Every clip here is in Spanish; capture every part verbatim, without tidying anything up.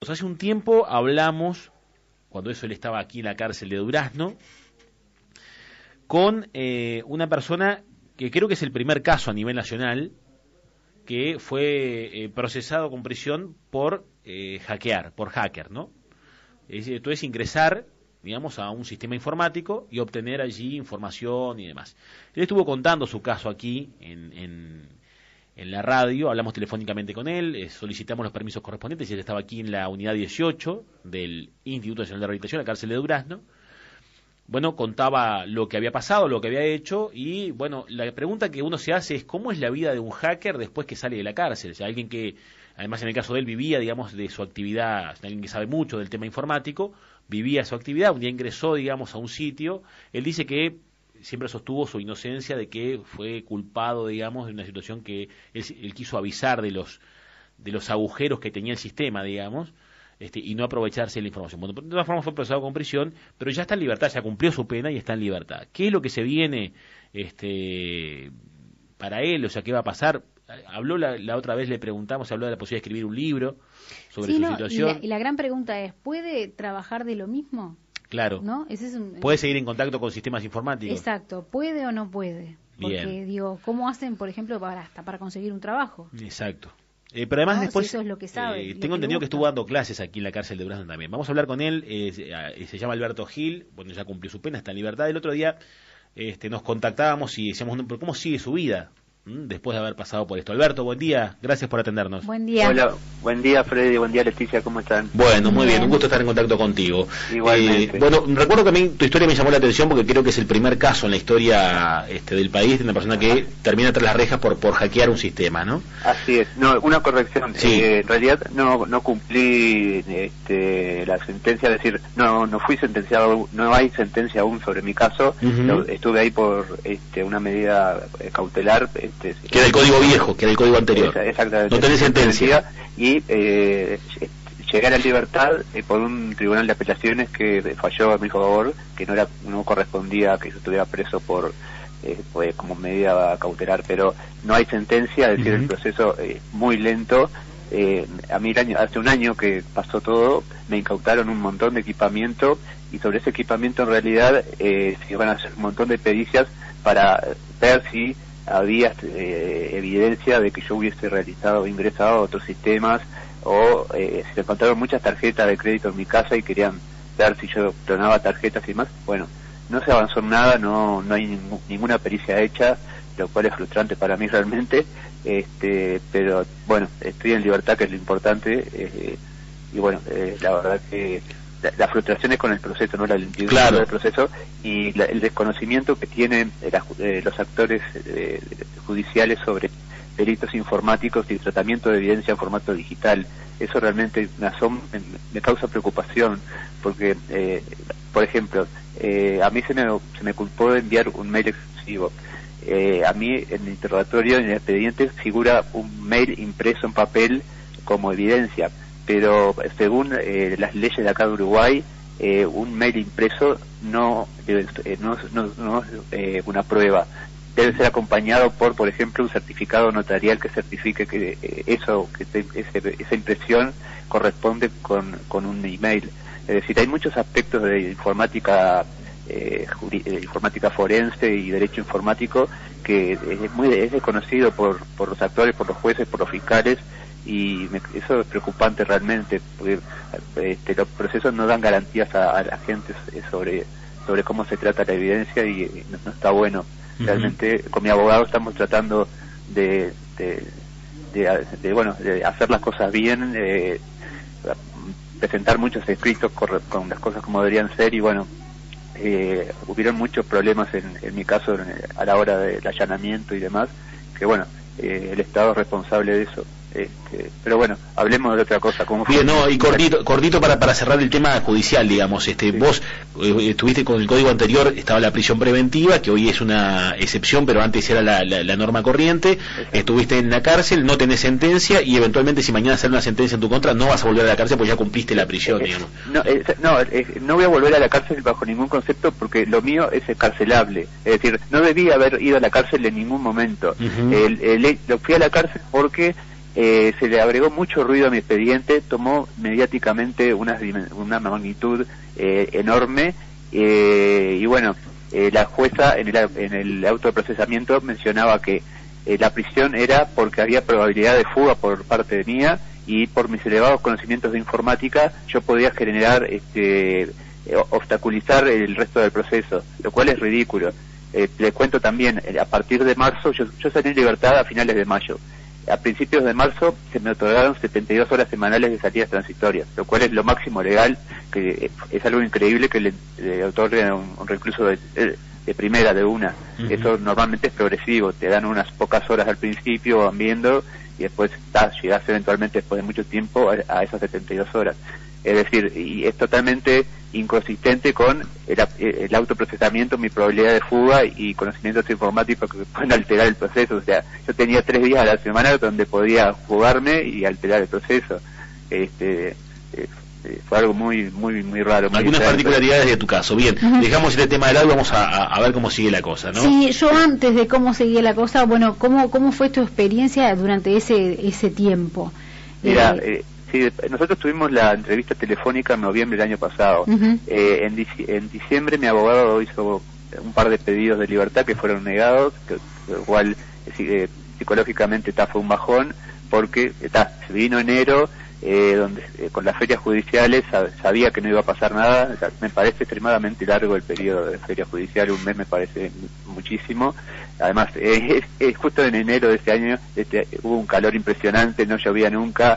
Hace un tiempo hablamos, cuando eso él estaba aquí en la cárcel de Durazno, con eh, una persona que creo que es el primer caso a nivel nacional que fue eh, procesado con prisión por eh, hackear, por hacker, ¿no? Es, esto es ingresar, digamos, a un sistema informático y obtener allí información y demás. Él estuvo contando su caso aquí en... en en la radio, hablamos telefónicamente con él, eh, solicitamos los permisos correspondientes y él estaba aquí en la unidad dieciocho del Instituto Nacional de Rehabilitación, la cárcel de Durazno. Bueno, contaba lo que había pasado, lo que había hecho y, bueno, la pregunta que uno se hace es ¿cómo es la vida de un hacker después que sale de la cárcel? O sea, alguien que, además en el caso de él, vivía, digamos, de su actividad, alguien que sabe mucho del tema informático, vivía su actividad, un día ingresó, digamos, a un sitio, él dice que siempre sostuvo su inocencia de que fue culpado, digamos, de una situación que él, él quiso avisar de los de los agujeros que tenía el sistema, digamos, este, y no aprovecharse de la información. Bueno, de todas formas fue procesado con prisión, pero ya está en libertad, ya cumplió su pena y está en libertad. ¿Qué es lo que se viene este, para él? O sea, ¿qué va a pasar? Habló la, la otra vez, le preguntamos, habló de la posibilidad de escribir un libro sobre sí, su no, situación. Y la, y la gran pregunta es, ¿puede trabajar de lo mismo? Claro. ¿No? Ese es un, ¿Puede seguir en contacto con sistemas informáticos? Exacto. ¿Puede o no puede? Porque, Bien. digo, ¿cómo hacen, por ejemplo, para hasta para conseguir un trabajo? Exacto. Eh, pero además no, después, si eso es lo que sabe, eh, lo tengo que entendido que busca. estuvo dando clases aquí en la cárcel de Durazno también. Vamos a hablar con él, eh, se, se llama Alberto Gil, bueno, ya cumplió su pena, está en libertad. El otro día este, nos contactábamos y decíamos, ¿pero cómo sigue su vida ¿Mm? después de haber pasado por esto? Alberto, buen día, gracias por atendernos. Buen día. Hola, buen día Freddy, buen día Leticia, ¿cómo están? Bueno, muy bien, Bien. un gusto estar en contacto contigo. Igualmente. Eh, bueno, recuerdo que a mí tu historia me llamó la atención porque creo que es el primer caso en la historia este, del país de una persona que termina tras las rejas por, por hackear un sistema, ¿no? Así es, no, una corrección, Sí. eh, en realidad no no cumplí este, la sentencia, es decir, no no fui sentenciado, no hay sentencia aún sobre mi caso. Uh-huh. Lo- estuve ahí por este, una medida eh, cautelar. Este, Que era el código viejo, que era el código anterior. Esa- exactamente. No tenés sentencia. Y eh, llegué a la libertad eh, por un tribunal de apelaciones que falló a mi favor, que no era no correspondía que yo estuviera preso por eh, pues, como medida cautelar, pero no hay sentencia, es decir, Uh-huh. el proceso es muy lento. Eh, a mí el año, hace un año que pasó todo, me incautaron un montón de equipamiento y sobre ese equipamiento en realidad eh, se iban a hacer un montón de pericias para ver si había eh, evidencia de que yo hubiese realizado o ingresado a otros sistemas o eh, se encontraron muchas tarjetas de crédito en mi casa y querían ver si yo clonaba tarjetas y demás. Bueno, no se avanzó en nada, no no hay ningú- ninguna pericia hecha, lo cual es frustrante para mí realmente, este pero bueno, estoy en libertad, que es lo importante, eh, y bueno, eh, la verdad que la, la frustración es con el proceso, no la lentitud Claro. del proceso y la- el desconocimiento que tienen eh, la ju- eh, los actores eh, judiciales sobre delitos informáticos y tratamiento de evidencia en formato digital. Eso realmente me, asom me, me causa preocupación, porque, eh, por ejemplo, eh, a mí se me, se me culpó de enviar un mail exclusivo. Eh, a mí en el interrogatorio, en el expediente, figura un mail impreso en papel como evidencia, pero según eh, las leyes de acá de Uruguay, eh, un mail impreso no, debe- eh, no, no, no es eh, una prueba. Debe ser acompañado por, por ejemplo, un certificado notarial que certifique que eh, eso, que te- ese- esa impresión corresponde con, con un email. Es decir, hay muchos aspectos de informática, eh, juri- eh, informática forense y derecho informático que es muy es desconocido por, por los actores, por los jueces, por los fiscales, y me- eso es preocupante realmente, porque este, los procesos no dan garantías a, a la gente sobre sobre cómo se trata la evidencia y, y no, no está bueno. Ujú. Realmente con mi abogado estamos tratando de, de, de, de, bueno, de hacer las cosas bien, eh, presentar muchos escritos corre- con las cosas como deberían ser y bueno, eh, hubieron muchos problemas en, en mi caso en- a la hora del allanamiento y demás, que bueno, eh, el Estado es responsable de eso. Este, pero bueno, hablemos de otra cosa. ¿Cómo fue? Bien, no, y cortito, cortito para, para cerrar el tema judicial, digamos, este, Sí. vos eh, estuviste con el código anterior, estaba la prisión preventiva, que hoy es una excepción, pero antes era la, la, la norma corriente, Exacto. estuviste en la cárcel, no tenés sentencia, y eventualmente si mañana sale una sentencia en tu contra, no vas a volver a la cárcel porque ya cumpliste la prisión, Eh, digamos. No, eh, no, eh, no voy a volver a la cárcel bajo ningún concepto porque lo mío es escarcelable. Es decir, no debía haber ido a la cárcel en ningún momento. Ujú. El- el- lo fui a la cárcel porque eh, se le agregó mucho ruido a mi expediente, tomó mediáticamente una, una magnitud eh, enorme, eh, y bueno, eh, la jueza en el, en el auto de procesamiento mencionaba que eh, la prisión era porque había probabilidad de fuga por parte mía, y por mis elevados conocimientos de informática yo podía generar, este, obstaculizar el resto del proceso, lo cual es ridículo. Eh, les cuento también, a partir de marzo, yo, yo salí en libertad a finales de mayo. A principios de marzo se me otorgaron setenta y dos horas semanales de salidas transitorias, lo cual es lo máximo legal, que es algo increíble que le, le otorguen a un, un recluso de, de primera, de una. Uh-huh. Eso normalmente es progresivo, te dan unas pocas horas al principio, van viendo, y después ta, llegás eventualmente después de mucho tiempo a, a esas setenta y dos horas. Es decir, y es totalmente inconsistente con el, el autoprocesamiento, mi probabilidad de fuga y conocimientos informáticos que pueden alterar el proceso. O sea, yo tenía tres días a la semana donde podía fugarme y alterar el proceso. Este, eh, fue algo muy muy muy raro. Muy Algunas diferente. particularidades de tu caso. Bien, uh-huh. Dejamos este tema de lado y vamos a, a, a ver cómo sigue la cosa, ¿no? Sí, yo antes de cómo seguía la cosa, bueno, ¿cómo cómo fue tu experiencia durante ese ese tiempo? Mira, eh, eh, sí, nosotros tuvimos la entrevista telefónica en noviembre del año pasado. Uh-huh. eh, en, dic- en diciembre mi abogado hizo un par de pedidos de libertad que fueron negados, que, lo cual eh, psicológicamente ta, fue un bajón, porque ta, se vino enero, eh, donde eh, con las ferias judiciales sab- sabía que no iba a pasar nada. O sea, me parece extremadamente largo el periodo de feria judicial, un mes me parece muchísimo. Además, eh, es, es justo en enero de este año este, hubo un calor impresionante, no llovía nunca,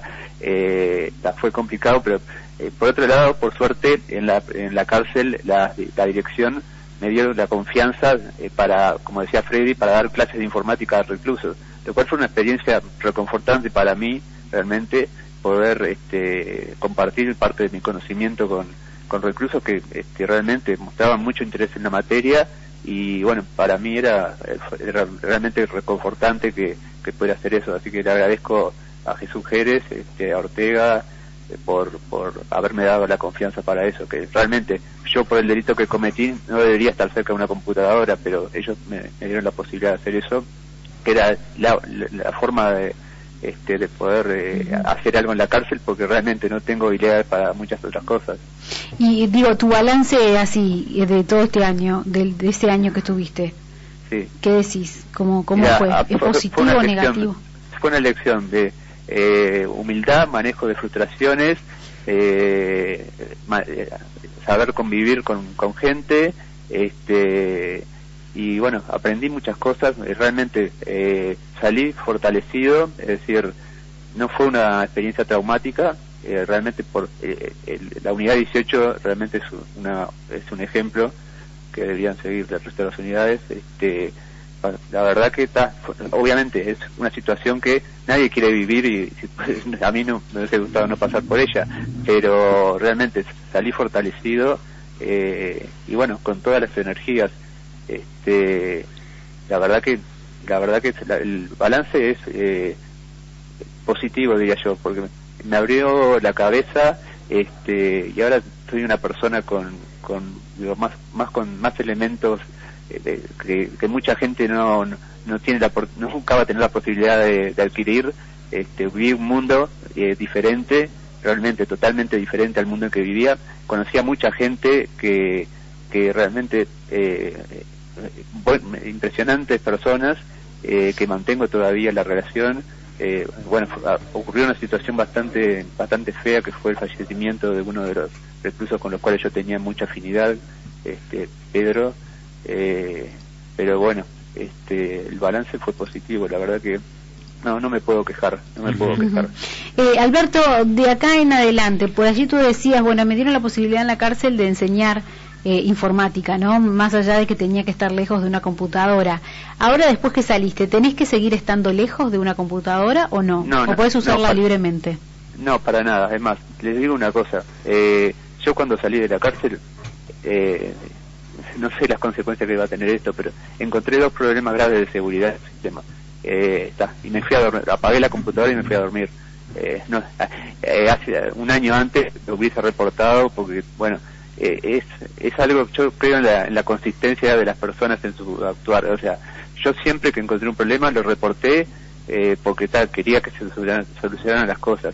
eh, fue complicado, pero eh, por otro lado, por suerte, en la, en la cárcel la, la dirección me dio la confianza eh, para, como decía Freddy, para dar clases de informática a reclusos, lo cual fue una experiencia reconfortante para mí, realmente, poder este, compartir parte de mi conocimiento con, con reclusos que este, realmente mostraban mucho interés en la materia. Y bueno, para mí era, era realmente reconfortante que, que pudiera hacer eso, así que le agradezco a Jesús Jerez, este, a Ortega, eh, por, por haberme dado la confianza para eso, que realmente yo por el delito que cometí no debería estar cerca de una computadora, pero ellos me, me dieron la posibilidad de hacer eso, que era la, la, la forma de, este, de poder eh, uh-huh. hacer algo en la cárcel, porque realmente no tengo habilidades para muchas otras cosas. Y digo, tu balance así de todo este año, de, de este año que estuviste, sí. ¿Qué decís? ¿Cómo, cómo Mira, fue? ¿Es fue, positivo fue o lección, negativo? Fue una lección de eh, humildad, manejo de frustraciones, eh, ma, eh, saber convivir con, con gente, este y bueno, aprendí muchas cosas, realmente eh, salí fortalecido, es decir, no fue una experiencia traumática, eh, realmente por eh, el, la unidad dieciocho realmente es una es un ejemplo que deberían seguir el resto de las unidades. Este, la verdad que está, obviamente es una situación que nadie quiere vivir y a mí no me hubiese gustado no pasar por ella, pero realmente salí fortalecido eh, y bueno, con todas las energías. Este, la verdad que la verdad que la, el balance es eh, positivo, diría yo, porque me abrió la cabeza, este, y ahora soy una persona con con digo, más más con más elementos eh, que, que mucha gente no no tiene la no nunca va a tener la posibilidad de, de adquirir. Este, viví un mundo eh, diferente, realmente totalmente diferente al mundo en que vivía. Conocí a mucha gente que que realmente eh, Bueno, impresionantes personas eh, que mantengo todavía la relación. Eh, bueno, ocurrió una situación bastante bastante fea, que fue el fallecimiento de uno de los reclusos con los cuales yo tenía mucha afinidad, este, Pedro, eh, pero bueno, este, el balance fue positivo, la verdad que no no me puedo quejar, no me puedo quejar. Eh, Alberto, de acá en adelante, por allí tú decías, bueno, me dieron la posibilidad en la cárcel de enseñar Eh, informática, ¿no? Más allá de que tenía que estar lejos de una computadora. Ahora, después que saliste, ¿tenés que seguir estando lejos de una computadora o no? no ¿O no, podés usarla no, para, libremente? No, para nada. Es más, les digo una cosa. Eh, yo cuando salí de la cárcel, eh, no sé las consecuencias que iba a tener esto, pero encontré dos problemas graves de seguridad del sistema. Eh, está, y me fui a dormir, apagué la computadora y me fui a dormir. Eh, no, eh, hace un año antes lo hubiese reportado porque, bueno, Eh, es es algo, yo creo en la, en la consistencia de las personas en su actuar. O sea, yo siempre que encontré un problema lo reporté eh, porque tal, quería que se solucionaran, solucionaran las cosas.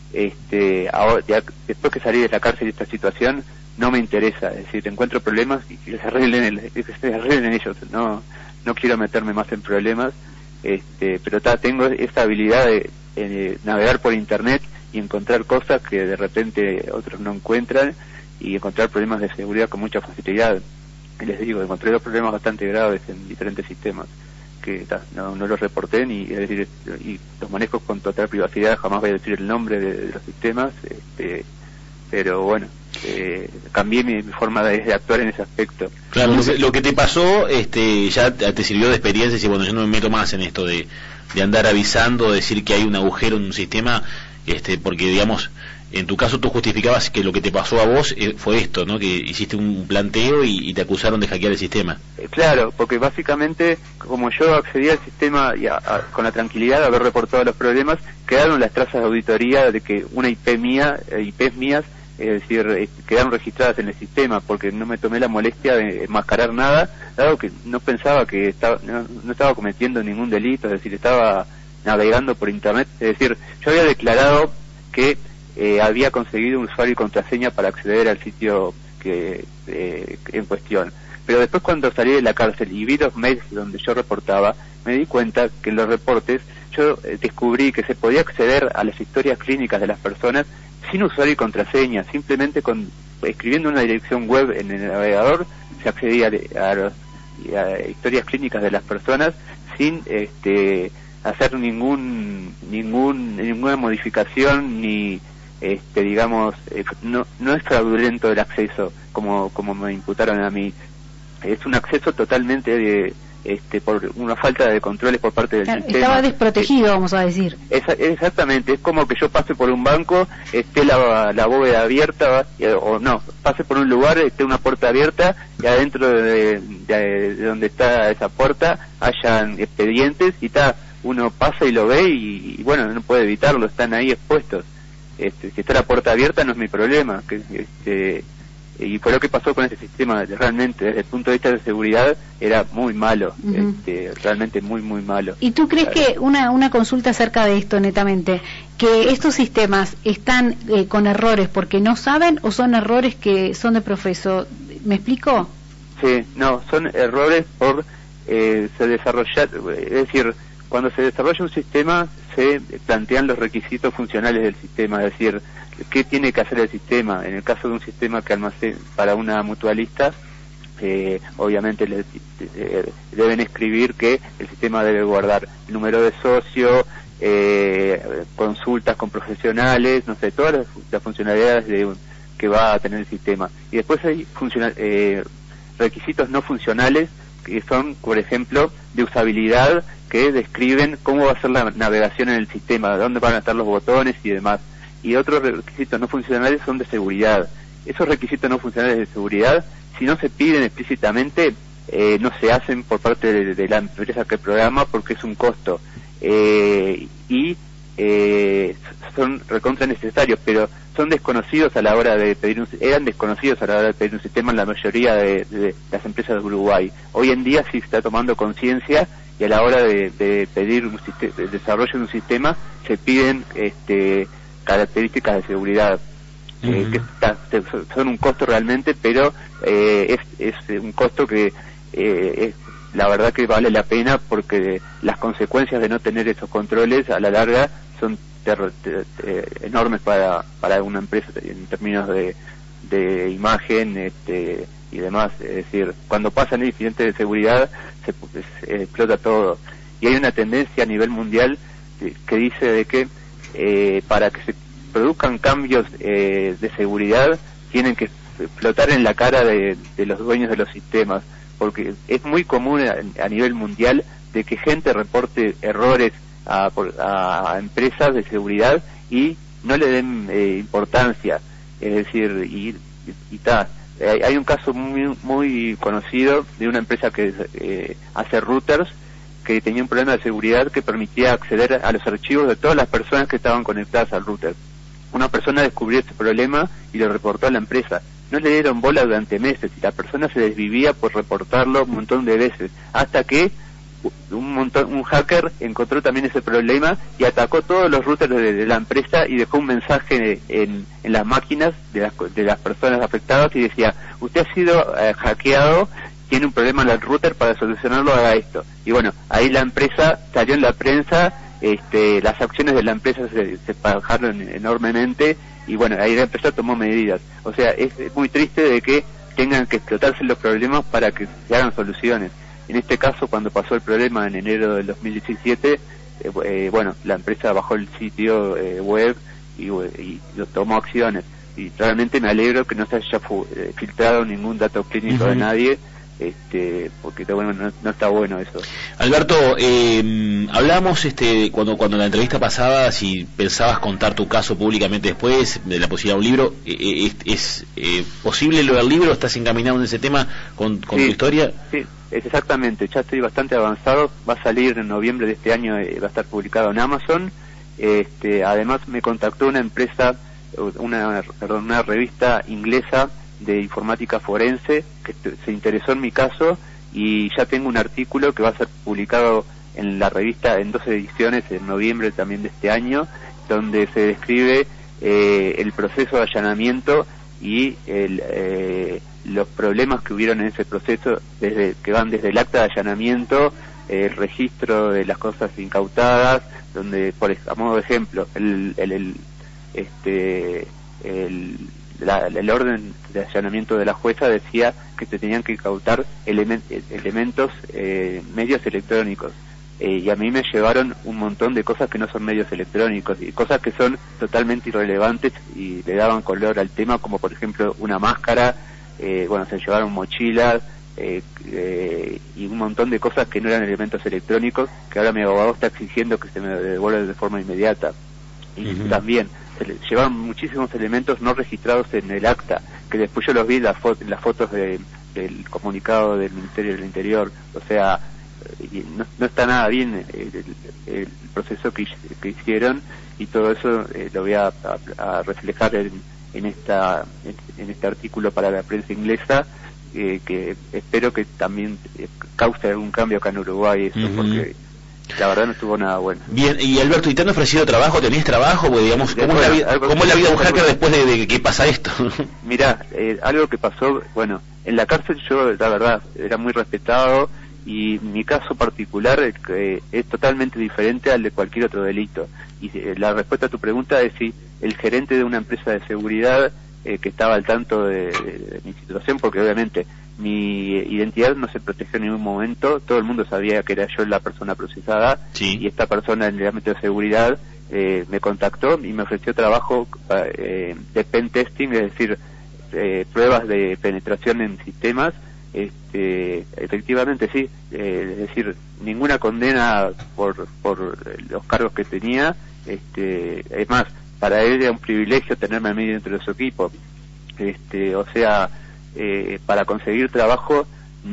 Este, ahora, ya, después que salí de la cárcel de esta situación, no me interesa, es decir, encuentro problemas y que se arreglen, el, que se arreglen ellos, no, no quiero meterme más en problemas, este, pero ta, tengo esta habilidad de, de navegar por internet y encontrar cosas que de repente otros no encuentran, y encontrar problemas de seguridad con mucha facilidad. Y les digo, encontré dos problemas bastante graves en diferentes sistemas que ta, no, no los reporté, ni, es decir, y los manejo con total privacidad, jamás voy a decir el nombre de, de los sistemas, este, pero bueno, eh, cambié mi, mi forma de, de actuar en ese aspecto. Claro, lo que, lo que te pasó este, ya te sirvió de experiencia, y bueno, yo no me meto más en esto de, de andar avisando, decir que hay un agujero en un sistema, este, porque digamos, en tu caso tú justificabas que lo que te pasó a vos eh, fue esto, ¿no? Que hiciste un planteo y, y te acusaron de hackear el sistema. Eh, claro, porque básicamente, como yo accedí al sistema y a, a, con la tranquilidad de haber reportado los problemas, quedaron las trazas de auditoría de que una I P mía, eh, I Ps mías, es decir, eh, quedaron registradas en el sistema, porque no me tomé la molestia de enmascarar nada, dado que no pensaba que estaba, no, no estaba cometiendo ningún delito, es decir, estaba navegando por internet, es decir, yo había declarado que eh, había conseguido un usuario y contraseña para acceder al sitio que eh, en cuestión, pero después cuando salí de la cárcel y vi los mails donde yo reportaba, me di cuenta que en los reportes yo eh, descubrí que se podía acceder a las historias clínicas de las personas sin usuario y contraseña, simplemente con escribiendo una dirección web en el navegador se accedía a, a, los, a historias clínicas de las personas sin este hacer ningún ningún ninguna modificación ni este digamos eh, no no es fraudulento el acceso como como me imputaron a mí, es un acceso totalmente de este por una falta de controles por parte del claro, sistema. Estaba desprotegido, vamos a decir. Es, exactamente, es como que yo pase por un banco, esté la, la bóveda abierta, o no, pase por un lugar, esté una puerta abierta, y adentro de, de, de donde está esa puerta hayan expedientes, y ta, uno pasa y lo ve, y, y bueno, no puede evitarlo, están ahí expuestos. Este, si está la puerta abierta no es mi problema, que este y fue lo que pasó con este sistema, realmente desde el punto de vista de seguridad era muy malo, uh-huh. este, realmente muy muy malo. ¿Y tú crees claro. que una una consulta acerca de esto netamente, que estos sistemas están eh, con errores porque no saben o son errores que son de profeso? ¿Me explico? Sí, no, son errores por eh, se desarrollar, es decir, cuando se desarrolla un sistema se plantean los requisitos funcionales del sistema, es decir, qué tiene que hacer el sistema. En el caso de un sistema que almacena para una mutualista, eh, obviamente le, eh, deben escribir que el sistema debe guardar el número de socio, eh, consultas con profesionales, no sé, todas las, las funcionalidades de un, que va a tener el sistema. Y después hay funcional, eh, requisitos no funcionales que son, por ejemplo, de usabilidad, que describen cómo va a ser la navegación en el sistema, dónde van a estar los botones y demás. Y otros requisitos no funcionales son de seguridad. Esos requisitos no funcionales de seguridad, si no se piden explícitamente, eh, no se hacen por parte de, de la empresa que programa porque es un costo. Eh, y eh, son recontra necesarios, pero son desconocidos a la hora de pedir un, eran desconocidos a la hora de pedir un sistema en la mayoría de, de las empresas de Uruguay. Hoy en día sí se está tomando conciencia, y a la hora de, de pedir un sistema, el desarrollo de un sistema, se piden este características de seguridad, uh-huh. eh, que está, son un costo realmente, pero eh, es, es un costo que eh, es, la verdad que vale la pena, porque las consecuencias de no tener esos controles a la larga son ter, ter, ter, enormes para para una empresa en términos de, de imagen este y demás. Es decir, cuando pasan incidentes de seguridad se, se explota todo, y hay una tendencia a nivel mundial que, que dice de que Eh, para que se produzcan cambios eh, de seguridad tienen que explotar en la cara de, de los dueños de los sistemas, porque es muy común a, a nivel mundial de que gente reporte errores a, a, a empresas de seguridad y no le den eh, importancia, es decir, y, y, y ta, hay, hay un caso muy muy conocido de una empresa que eh, hace routers, que tenía un problema de seguridad que permitía acceder a los archivos de todas las personas que estaban conectadas al router. Una persona descubrió este problema y lo reportó a la empresa. No le dieron bola durante meses y la persona se desvivía por reportarlo un montón de veces, hasta que un montón, un hacker encontró también ese problema y atacó todos los routers de, de la empresa y dejó un mensaje en, en las máquinas de las, de las personas afectadas y decía, usted ha sido eh, hackeado, tiene un problema en el router, para solucionarlo haga esto. Y bueno, ahí la empresa salió en la prensa, este, las acciones de la empresa se, se bajaron enormemente y bueno, ahí la empresa tomó medidas. O sea, es muy triste de que tengan que explotarse los problemas para que se hagan soluciones. En este caso, cuando pasó el problema en enero del dos mil diecisiete, eh, eh, bueno, la empresa bajó el sitio eh, web y, y tomó acciones. Y realmente me alegro que no se haya eh, filtrado ningún dato clínico uh-huh. de nadie, este, porque bueno, no, no está bueno eso. Alberto, eh, hablamos este, cuando cuando en la entrevista pasada, si pensabas contar tu caso públicamente después de la posibilidad de un libro, eh, ¿es, es eh, posible lo del libro? ¿Estás encaminado en ese tema con, con sí, tu historia? Sí, exactamente, ya estoy bastante avanzado, va a salir en noviembre de este año, eh, va a estar publicado en Amazon. Este, además me contactó una empresa, una, perdón, una revista inglesa de informática forense que se interesó en mi caso y ya tengo un artículo que va a ser publicado en la revista en dos ediciones en noviembre también de este año, donde se describe eh, el proceso de allanamiento y el, eh, los problemas que hubieron en ese proceso, desde que van desde el acta de allanamiento, eh, el registro de las cosas incautadas, donde, por a modo de ejemplo, el, el, el este el La, el orden de allanamiento de la jueza decía que se tenían que incautar element, elementos, eh, medios electrónicos, eh, y a mí me llevaron un montón de cosas que no son medios electrónicos y cosas que son totalmente irrelevantes y le daban color al tema, como por ejemplo una máscara, eh, bueno, se llevaron mochilas eh, eh, y un montón de cosas que no eran elementos electrónicos, que ahora mi abogado está exigiendo que se me devuelvan de forma inmediata. Y uh-huh. también se le llevaban muchísimos elementos no registrados en el acta, que después yo los vi en las, fo- en las fotos de, del comunicado del Ministerio del Interior. O sea, y no, no está nada bien el, el, el proceso que, que hicieron, y todo eso eh, lo voy a, a, a reflejar en, en esta en, en este artículo para la prensa inglesa, eh, que espero que también eh, cause algún cambio acá en Uruguay, eso, uh-huh. porque la verdad no estuvo nada bueno. Bien, y Alberto, ¿y te han ofrecido trabajo? ¿Tenés trabajo? Pues, digamos, ¿cómo, es la vida, ¿cómo es la vida de un hacker después de, de que pasa esto? Mirá, eh, algo que pasó, bueno, en la cárcel yo, la verdad, era muy respetado, y mi caso particular eh, es totalmente diferente al de cualquier otro delito. Y eh, la respuesta a tu pregunta es si el gerente de una empresa de seguridad eh, que estaba al tanto de, de, de mi situación, porque obviamente mi identidad no se protegió en ningún momento, todo el mundo sabía que era yo la persona procesada, sí. Y esta persona en el ámbito de seguridad eh, me contactó y me ofreció trabajo eh, de pen testing, es decir, eh, pruebas de penetración en sistemas. Este, efectivamente sí, eh, es decir, ninguna condena por, por los cargos que tenía, este, es más, para él era un privilegio tenerme a mí dentro de su equipo, este, o sea, eh, para conseguir trabajo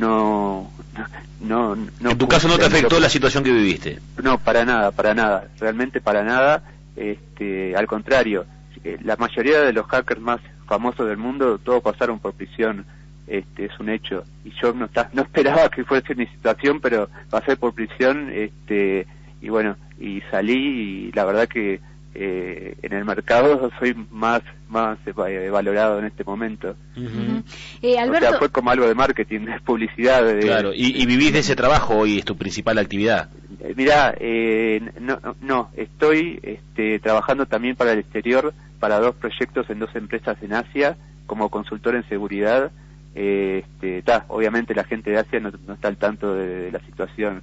no, no, no, no en tu caso no te afectó lo, la situación que viviste. No, para nada, para nada, realmente para nada, este, al contrario, la mayoría de los hackers más famosos del mundo, todos pasaron por prisión. Este, es un hecho, y yo no, no esperaba que fuese mi situación, pero pasé por prisión, este, y bueno, y salí, y la verdad que eh, en el mercado soy más más eh, valorado en este momento. Uh-huh. eh, Alberto... O sea, fue como algo de marketing, de publicidad. De, claro, y, y vivís de ese trabajo hoy, es tu principal actividad. Eh, mirá, eh, no, no, estoy este, trabajando también para el exterior, para dos proyectos en dos empresas en Asia, como consultor en seguridad. Eh, este, ta, obviamente la gente de Asia no, no está al tanto de, de la situación,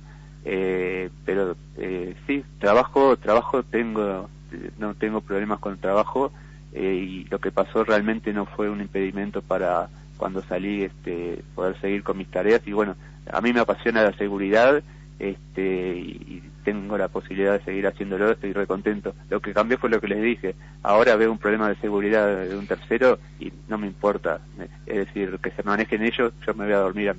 eh, pero eh, sí, trabajo, trabajo tengo, no tengo problemas con el trabajo, eh, y lo que pasó realmente no fue un impedimento para cuando salí, este, poder seguir con mis tareas. Y bueno, a mí me apasiona la seguridad, este, y, y tengo la posibilidad de seguir haciéndolo, estoy recontento. Lo que cambió fue lo que les dije, ahora veo un problema de seguridad de un tercero y no me importa, es decir, que se manejen ellos, yo me voy a dormir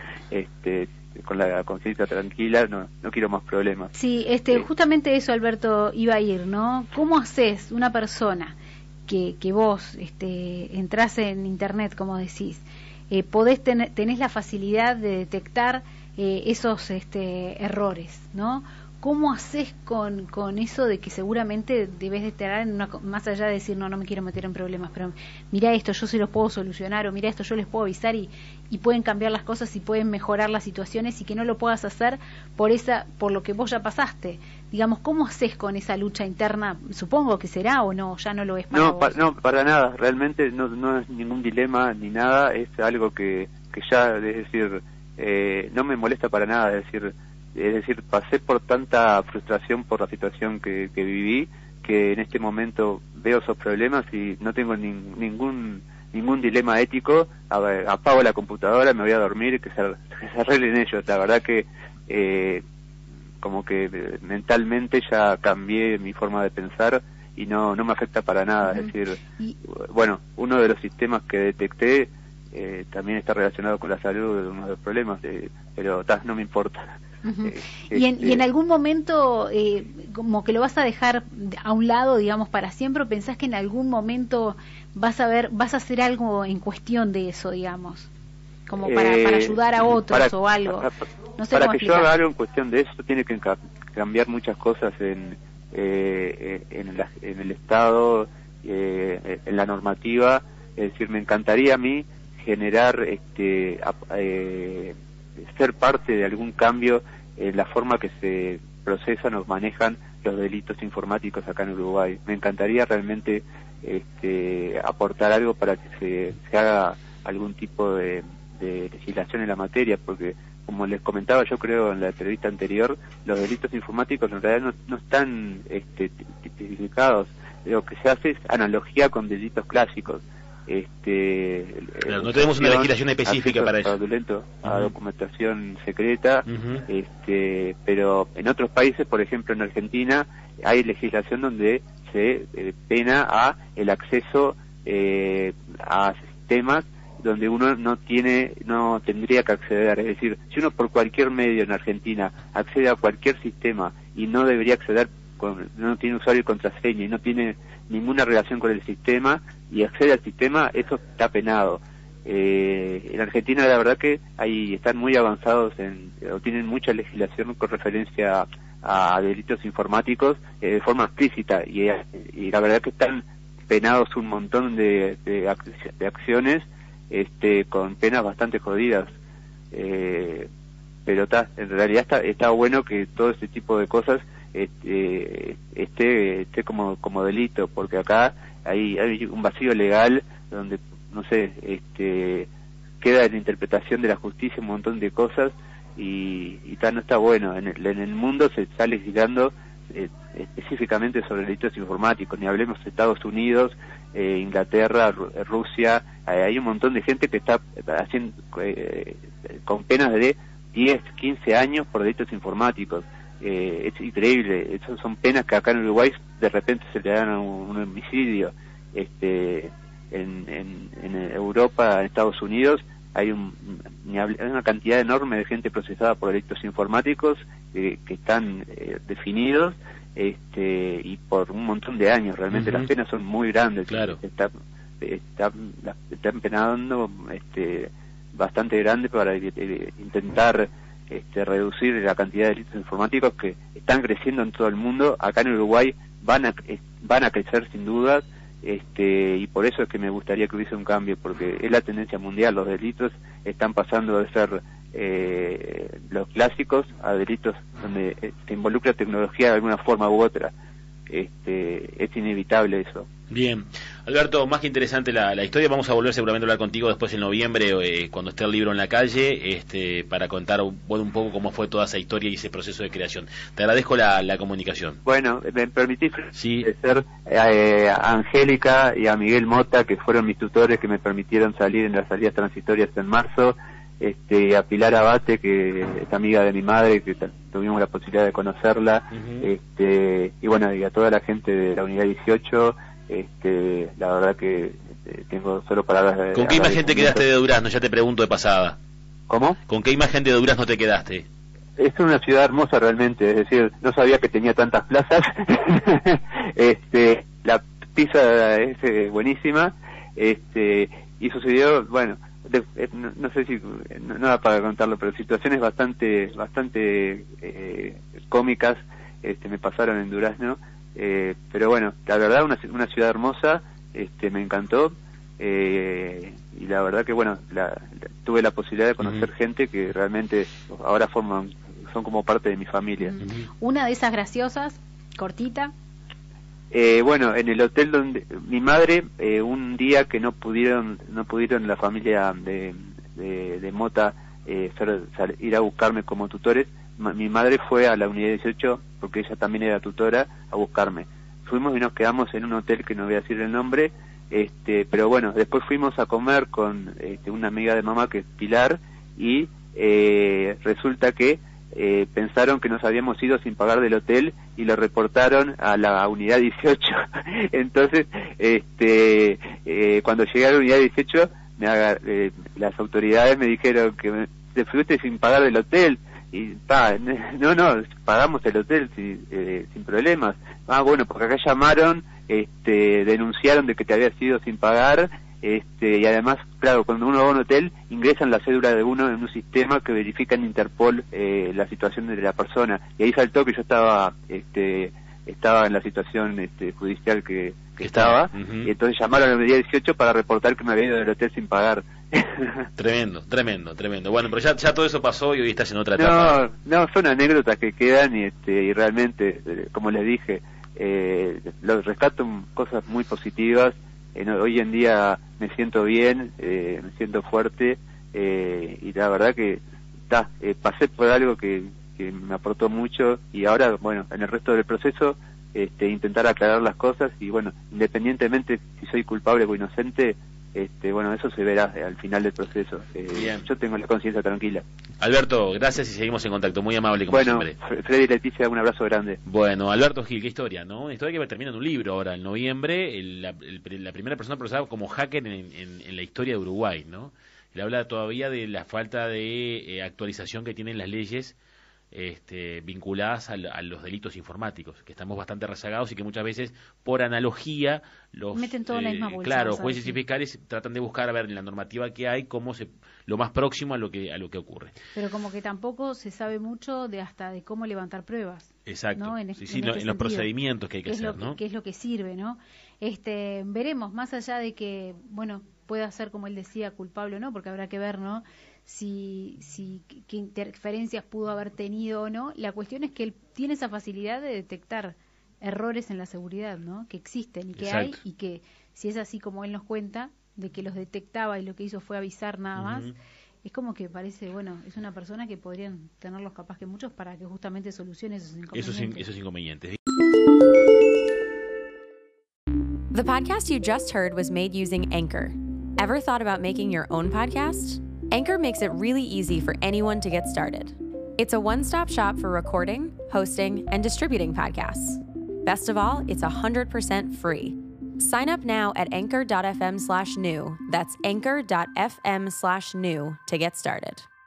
este, con la conciencia tranquila, no, no quiero más problemas. Sí, este, eh, justamente eso, Alberto, iba a ir, ¿no? ¿Cómo haces una persona que, que vos este, entrás en internet, como decís, eh, podés ten, tenés la facilidad de detectar eh, esos este, errores, ¿no? ¿Cómo haces con, con eso de que seguramente debes de estar en una, más allá de decir, no, no me quiero meter en problemas, pero mira esto, yo se los puedo solucionar, o mira esto, yo les puedo avisar y, y pueden cambiar las cosas y pueden mejorar las situaciones, y que no lo puedas hacer por esa por lo que vos ya pasaste? Digamos, ¿cómo haces con esa lucha interna? Supongo que será, o no, ya no lo es para no, vos. Pa, no, para nada, realmente no, no es ningún dilema ni nada, es algo que, que ya, es decir, eh, no me molesta para nada, es decir, es decir, pasé por tanta frustración por la situación que, que viví, que en este momento veo esos problemas y no tengo ni, ningún ningún dilema ético. A ver, apago la computadora, me voy a dormir y que se, que se arreglen ellos. La verdad que eh, como que mentalmente ya cambié mi forma de pensar y no no me afecta para nada. Uh-huh. Es decir, y... bueno, uno de los sistemas que detecté eh, también está relacionado con la salud de uno de los problemas, eh, pero tas, no me importa. Uh-huh. eh, y, en, este... y en algún momento eh, como que lo vas a dejar a un lado, digamos, para siempre, o pensás que en algún momento vas a ver, vas a hacer algo en cuestión de eso, digamos, como para, eh, para ayudar a otros para, o algo? Para, no sé para cómo que explicar. yo haga algo en cuestión de eso, tiene que cambiar muchas cosas en, eh, en, la, en el Estado, eh, en la normativa. Es decir, me encantaría a mí generar este eh, ser parte de algún cambio en la forma que se procesan o manejan los delitos informáticos acá en Uruguay. Me encantaría realmente este, aportar algo para que se, se haga algún tipo de, de legislación en la materia, porque como les comentaba yo creo en la entrevista anterior, los delitos informáticos en realidad no, no están este, tipificados. Lo que se hace es analogía con delitos clásicos. Este, claro, no tenemos una legislación específica para eso. Fraudulento, uh-huh. a documentación secreta, uh-huh. este, pero en otros países, por ejemplo en Argentina, hay legislación donde se eh, pena a el acceso eh, a sistemas donde uno no tiene, no tendría que acceder. Es decir, si uno por cualquier medio en Argentina accede a cualquier sistema y no debería acceder, con, no tiene usuario y contraseña y no tiene ninguna relación con el sistema y accede al sistema, eso está penado. Eh, en Argentina la verdad que ahí están muy avanzados en, o tienen mucha legislación con referencia a, a delitos informáticos eh, de forma explícita y, y la verdad que están penados un montón de, de, ac- de acciones este, con penas bastante jodidas. Eh, pero está, en realidad está, está bueno que todo este tipo de cosas este, esté, esté como, como delito, porque acá hay, hay un vacío legal donde, no sé, este, queda en la interpretación de la justicia un montón de cosas y, y tal, no está bueno. En el, en el mundo se está legislando eh, específicamente sobre delitos informáticos, ni hablemos de Estados Unidos, eh, Inglaterra, Ru- Rusia, eh, hay un montón de gente que está haciendo eh, con penas de diez, quince años por delitos informáticos. Eh, es increíble, esas son penas que acá en Uruguay de repente se le dan a un, un homicidio. Este, en, en, en Europa, en Estados Unidos, hay, un, hay una cantidad enorme de gente procesada por delitos informáticos eh, que están eh, definidos este, y por un montón de años. Realmente uh-huh. Las penas son muy grandes. Claro. Está, está, están penando este, bastante grande para eh, intentar Este, reducir la cantidad de delitos informáticos que están creciendo en todo el mundo. Acá en Uruguay van a eh, van a crecer sin duda, este, y por eso es que me gustaría que hubiese un cambio, porque es la tendencia mundial. Los delitos están pasando de ser eh, los clásicos a delitos donde eh, se involucra tecnología de alguna forma u otra. Este, es inevitable eso. Bien, Alberto, más que interesante la, la historia. Vamos a volver seguramente a hablar contigo después en noviembre, eh, cuando esté el libro en la calle, este, para contar bueno, un poco cómo fue toda esa historia y ese proceso de creación. Te agradezco la, la comunicación. Bueno, me permitís sí. agradecer eh, a Angélica y a Miguel Mota, que fueron mis tutores, que me permitieron salir en las salidas transitorias en marzo, este, a Pilar Abate, que es amiga de mi madre, que t- tuvimos la posibilidad de conocerla, uh-huh. este, y bueno, y a toda la gente de la unidad dieciocho. Este, la verdad que este, tengo solo palabras de... ¿Con qué imagen te quedaste de Durazno? Ya te pregunto de pasada. ¿Cómo? ¿Con qué imagen de Durazno te quedaste? Es una ciudad hermosa realmente, es decir, no sabía que tenía tantas plazas. este, la pizza es eh, buenísima, este, y sucedió, bueno, de, eh, no, no sé si no, no da para contarlo, pero situaciones bastante bastante eh, cómicas este, me pasaron en Durazno, eh, pero bueno, la verdad una, una ciudad hermosa, este, me encantó, eh, y la verdad que bueno, la, la, tuve la posibilidad de conocer uh-huh. gente que realmente ahora forman, son como parte de mi familia. Uh-huh. Una de esas graciosas, cortita. Eh, bueno, en el hotel donde mi madre, eh, un día que no pudieron, no pudieron la familia de, de, de Mota eh, ser, sal, ir a buscarme como tutores, ma, mi madre fue a la unidad dieciocho, porque ella también era tutora, a buscarme. Fuimos y nos quedamos en un hotel que no voy a decir el nombre, este, pero bueno, después fuimos a comer con este, una amiga de mamá que es Pilar, y eh, resulta que Eh, pensaron que nos habíamos ido sin pagar del hotel y lo reportaron a la unidad dieciocho. Entonces, este, eh, cuando llegué a la unidad dieciocho, me agar, eh, las autoridades me dijeron que me, te fuiste sin pagar del hotel. Y, pa, no, no, pagamos el hotel sin, eh, sin problemas. Ah, bueno, porque acá llamaron, este, denunciaron de que te habías ido sin pagar. Este, y además, claro, cuando uno va a un hotel, ingresan la cédula de uno en un sistema que verifica en Interpol eh, la situación de la persona, y ahí saltó que yo estaba este, estaba en la situación este, judicial que, que estaba, uh-huh. y entonces llamaron a la unidad dieciocho para reportar que me había ido del hotel sin pagar. Tremendo, tremendo, tremendo. Bueno, pero ya, ya todo eso pasó y hoy estás en otra etapa. No, no, son anécdotas que quedan y, este, y realmente, eh, como les dije, eh, los rescato cosas muy positivas. Eh, hoy en día me siento bien, eh, me siento fuerte, eh, y la verdad que ta, eh, pasé por algo que, que me aportó mucho, y ahora, bueno, en el resto del proceso, este, intentar aclarar las cosas, y bueno, independientemente si soy culpable o inocente, este, bueno, eso se verá al final del proceso. Eh, yo tengo la conciencia tranquila. Alberto, gracias y seguimos en contacto. Muy amable, como bueno, siempre. Bueno, Freddy y Leticia, un abrazo grande. Bueno, Alberto Gil, qué historia, ¿no? Una historia que termina en un libro ahora, en noviembre. El, la, el, la primera persona procesada como hacker en, en, en la historia de Uruguay, ¿no? Él habla todavía de la falta de eh, actualización que tienen las leyes este, vinculadas a, a los delitos informáticos, que estamos bastante rezagados y que muchas veces, por analogía, los meten todo eh, en la misma bolsa, claro, jueces y fiscales tratan de buscar a ver en la normativa que hay cómo se lo más próximo a lo que a lo que ocurre. Pero como que tampoco se sabe mucho de hasta de cómo levantar pruebas. Exacto. ¿No? En, sí, sí, en, lo, este en los procedimientos que hay que hacer, lo que, ¿no? Que es lo que sirve, ¿no? Este, veremos, más allá de que, bueno, pueda ser, como él decía, culpable o no, porque habrá que ver, ¿no? Si, si qué interferencias pudo haber tenido o no. La cuestión es que él tiene esa facilidad de detectar errores en la seguridad, ¿no? Que existen y que Exacto. hay, y que si es así como él nos cuenta, de que los detectaba y lo que hizo fue avisar nada más, uh-huh. es como que parece, bueno, es una persona que podrían tenerlos capaz que muchos para que justamente solucione esos inconvenientes. Esos, in, esos inconvenientes. The podcast you just heard was made using Anchor. Ever thought about making your own podcast? Anchor makes it really easy for anyone to get started. It's a one-stop shop for recording, hosting, and distributing podcasts. Best of all, it's one hundred percent free. Sign up now at anchor.fm slash new. That's anchor.fm slash new to get started.